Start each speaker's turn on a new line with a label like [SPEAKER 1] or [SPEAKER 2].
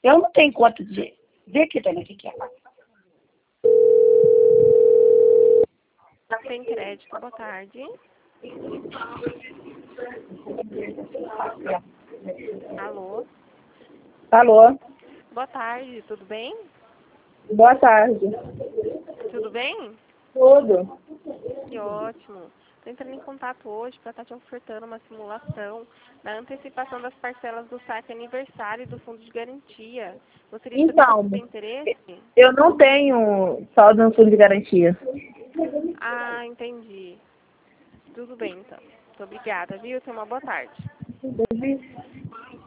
[SPEAKER 1] Eu não tenho conta de... Vê aqui, Dani, o que é.
[SPEAKER 2] Tem crédito, boa tarde. Alô?
[SPEAKER 1] Alô?
[SPEAKER 2] Boa tarde, tudo bem?
[SPEAKER 1] Boa tarde.
[SPEAKER 2] Tudo bem?
[SPEAKER 1] Tudo?
[SPEAKER 2] Que ótimo. Estou entrando em contato hoje para estar te ofertando uma simulação da antecipação das parcelas do saque aniversário do Fundo de Garantia. Gostaria de saber se
[SPEAKER 1] Então,
[SPEAKER 2] você tem interesse?
[SPEAKER 1] eu não tenho saldo no fundo de garantia.
[SPEAKER 2] Ah, entendi. Tudo bem, então. Muito obrigada, viu? Tenha uma boa tarde.